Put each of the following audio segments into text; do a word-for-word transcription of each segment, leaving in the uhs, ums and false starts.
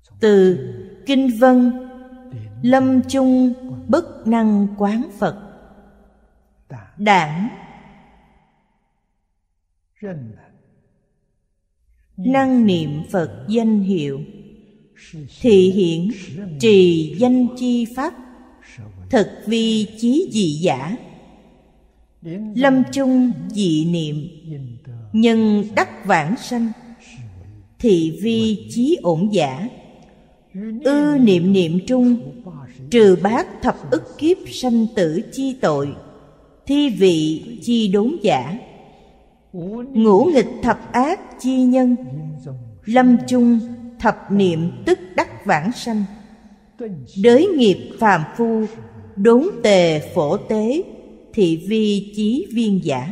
Từ kinh văn lâm chung bất năng quán Phật. Đản năng niệm Phật danh hiệu, thị hiện trì danh chi pháp, thực vi chí dị giả. Lâm chung dị niệm, nhân đắc vãng sanh, thị vi chí ổn giả. Ư niệm niệm trung, trừ bát thập ức kiếp sanh tử chi tội, thi vị chi đốn giả. Ngũ nghịch thập ác chi nhân, lâm chung thập niệm tức đắc vãng sanh. Đới nghiệp phàm phu, đốn tề phổ tế, thị vi chí viên giả.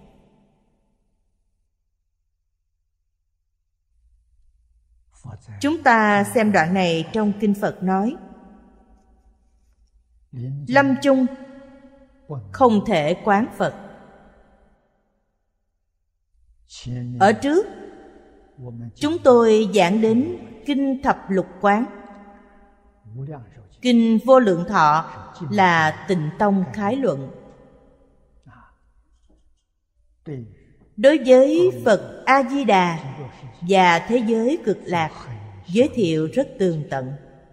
Chúng ta xem đoạn này trong kinh Phật nói, lâm chung không thể quán Phật. Ở trước chúng tôi giảng đến kinh Thập Lục Quán. Kinh Vô Lượng Thọ là Tịnh Tông khái luận. Đối với Phật A-di-đà và thế giới cực lạc giới thiệu rất tường tận,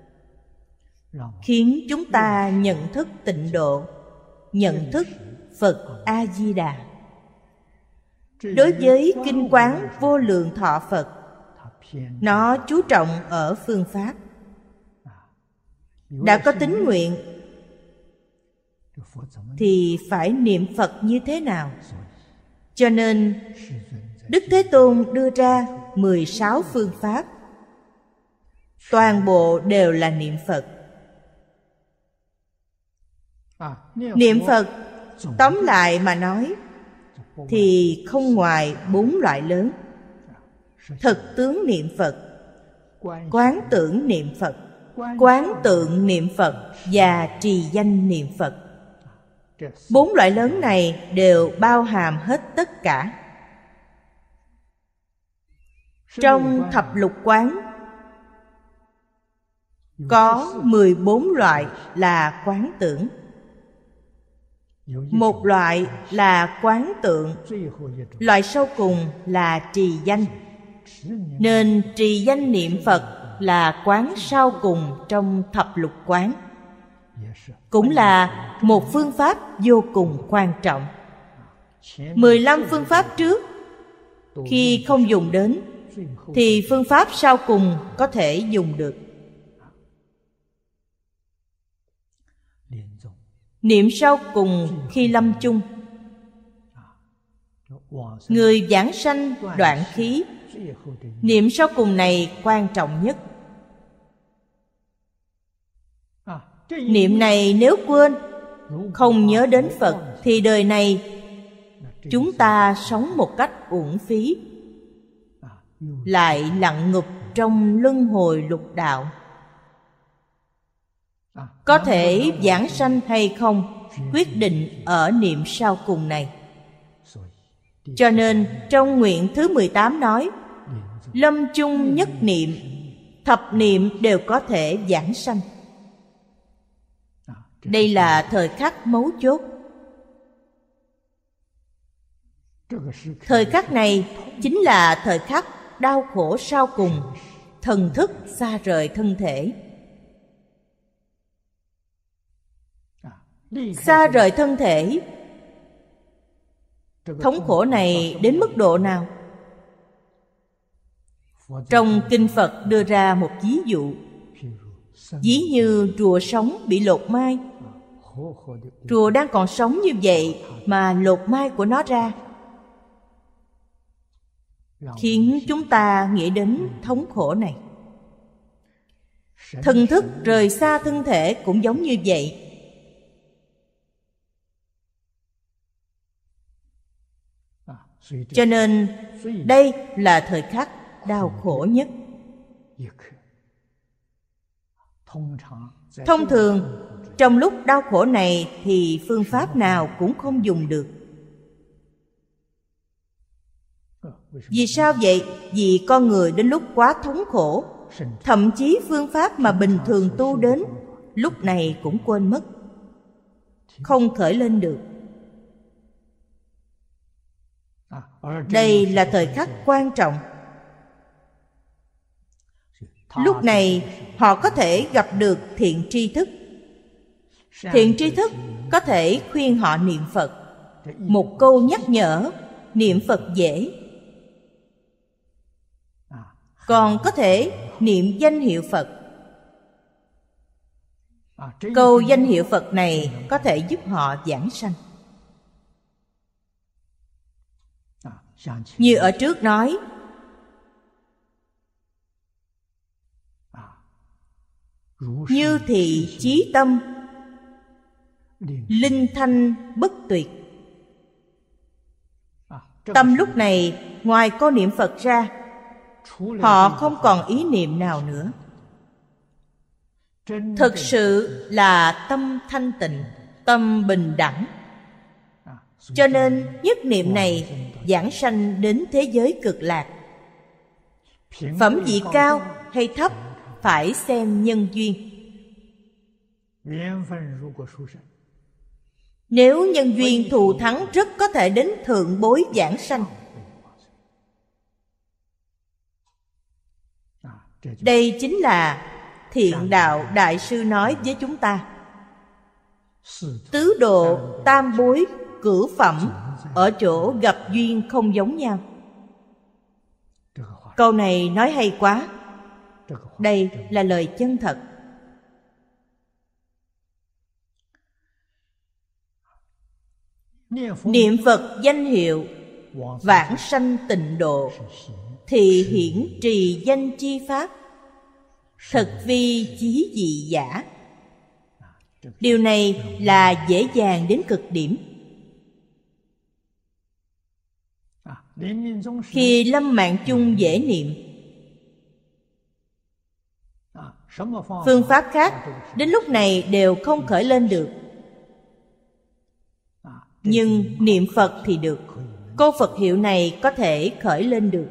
khiến chúng ta nhận thức tịnh độ, nhận thức Phật A-di-đà. Đối với kinh quán Vô Lượng Thọ Phật, nó chú trọng ở phương pháp. Đã có tín nguyện thì phải niệm Phật như thế nào? Cho nên Đức Thế Tôn đưa ra mười sáu phương pháp, toàn bộ đều là niệm Phật. Niệm Phật tóm lại mà nói thì không ngoài bốn loại lớn: thực tướng niệm Phật, quán tưởng niệm Phật, quán tượng niệm Phật và trì danh niệm Phật. Bốn loại lớn này đều bao hàm hết tất cả. Trong thập lục quán có mười bốn loại là quán tưởng. Một loại là quán tượng, loại sau cùng là trì danh. Nên trì danh niệm Phật là quán sau cùng trong thập lục quán, cũng là một phương pháp vô cùng quan trọng. Mười lăm phương pháp trước khi không dùng đến thì phương pháp sau cùng có thể dùng được. Niệm sau cùng khi lâm chung, người vãng sanh đoạn khí, niệm sau cùng này quan trọng nhất. Niệm này nếu quên, không nhớ đến Phật thì đời này chúng ta sống một cách uổng phí, lại lặn ngục trong luân hồi lục đạo. Có thể vãng sanh hay không quyết định ở niệm sau cùng này. Cho nên trong nguyện thứ mười tám nói, lâm chung nhất niệm, thập niệm đều có thể vãng sanh. Đây là thời khắc mấu chốt. Thời khắc này chính là thời khắc đau khổ sau cùng, thần thức xa rời thân thể. Xa rời thân thể, thống khổ này đến mức độ nào? Trong kinh Phật đưa ra một ví dụ. Ví như rùa sống bị lột mai. Rùa đang còn sống như vậy mà lột mai của nó ra, khiến chúng ta nghĩ đến thống khổ này. Thần thức rời xa thân thể cũng giống như vậy. Cho nên đây là thời khắc đau khổ nhất. Thông thường trong lúc đau khổ này thì phương pháp nào cũng không dùng được. Vì sao vậy? Vì con người đến lúc quá thống khổ thậm chí phương pháp mà bình thường tu đến lúc này cũng quên mất, không khởi lên được. Đây là thời khắc quan trọng. Lúc này họ có thể gặp được thiện tri thức. Thiện tri thức có thể khuyên họ niệm Phật. Một câu nhắc nhở, niệm Phật dễ. Còn có thể niệm danh hiệu Phật. Câu danh hiệu Phật này có thể giúp họ giảng sanh. Như ở trước nói, như thị chí tâm, linh thanh bất tuyệt. Tâm lúc này ngoài câu niệm Phật ra, họ không còn ý niệm nào nữa. Thực sự là tâm thanh tịnh, tâm bình đẳng. Cho nên nhất niệm này giảng sanh đến thế giới cực lạc. Phẩm vị cao hay thấp phải xem nhân duyên. Nếu nhân duyên thù thắng, rất có thể đến thượng bối giảng sanh. Đây chính là Thiện Đạo Đại Sư nói với chúng ta. Tứ độ, tam bối, cửu phẩm ở chỗ gặp duyên không giống nhau. Câu này nói hay quá. Đây là lời chân thật. Niệm Phật danh hiệu vãng sanh tịnh độ, thì hiển trì danh chi pháp, thực vi chí dị giả. Điều này là dễ dàng đến cực điểm. Khi lâm mạng chung dễ niệm. Phương pháp khác đến lúc này đều không khởi lên được. Nhưng niệm Phật thì được. Câu Phật hiệu này có thể khởi lên được.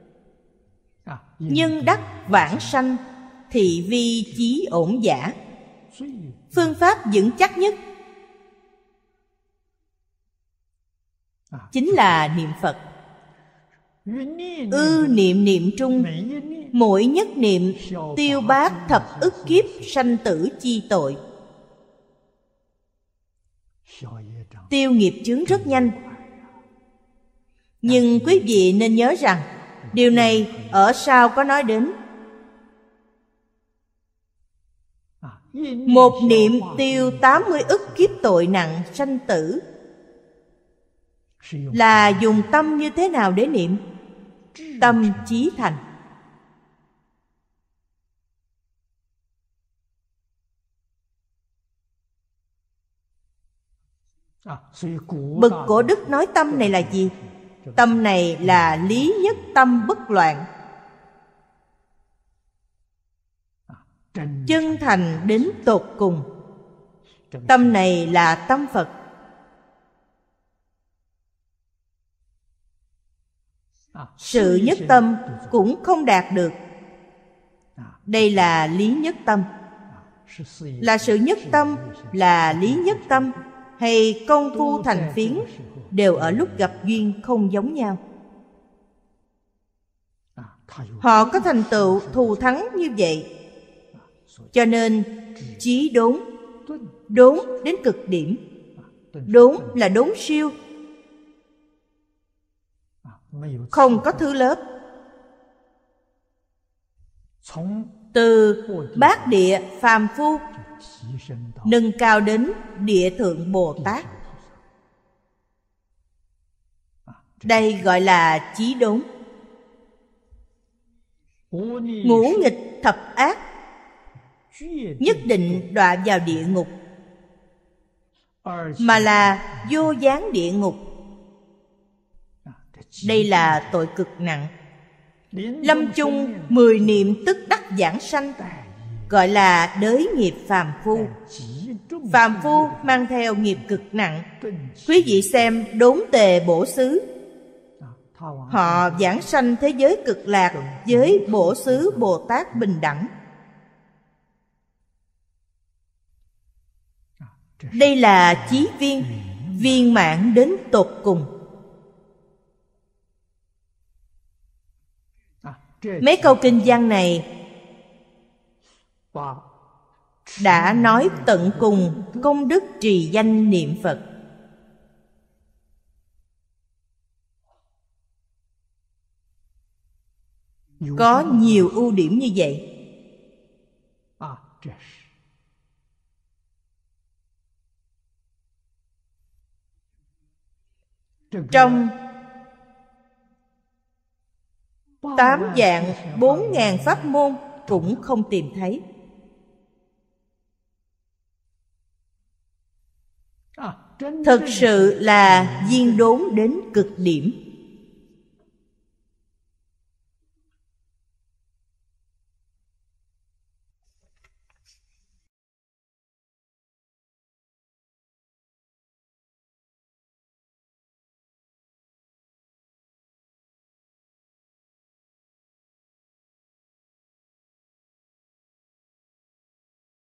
Nhân đắc vãng sanh, thị vi chí ổn giả. Phương pháp vững chắc nhất chính là niệm Phật. Ư niệm niệm trung, mỗi nhất niệm tiêu bát thập ức kiếp sanh tử chi tội. Tiêu nghiệp chướng rất nhanh. Nhưng quý vị nên nhớ rằng điều này ở sau có nói đến. Một niệm tiêu tám mươi ức kiếp tội nặng sanh tử. Là dùng tâm như thế nào để niệm? Tâm chí thành. Bậc cổ đức nói tâm này là gì? Tâm này là lý nhất tâm bất loạn, chân thành đến tột cùng. Tâm này là tâm Phật. Sự nhất tâm cũng không đạt được. Đây là lý nhất tâm. Là sự nhất tâm, là lý nhất tâm, hay công phu thành phiến đều ở lúc gặp duyên không giống nhau. Họ có thành tựu thù thắng như vậy. Cho nên chí đốn, đốn đến cực điểm. Đốn là đốn siêu, không có thứ lớp. Từ bát địa phàm phu nâng cao đến địa thượng Bồ Tát. Đây gọi là chí đốn. Ngũ nghịch thập ác nhất định đọa vào địa ngục, mà là vô gián địa ngục. Đây là tội cực nặng. Lâm chung mười niệm tức đắc giảng sanh, gọi là đới nghiệp phàm phu. Phàm phu mang theo nghiệp cực nặng. Quý vị xem đốn tề bổ xứ, Họ giảng sanh thế giới cực lạc với Bổ Xứ Bồ Tát bình đẳng. Đây là chí viên, viên mãn đến tột cùng. Mấy câu kinh văn này đã nói tận cùng công đức trì danh niệm Phật. Có nhiều ưu điểm như vậy. Trong tám vạn bốn ngàn pháp môn cũng không tìm thấy. Thực sự là viên đốn đến cực điểm.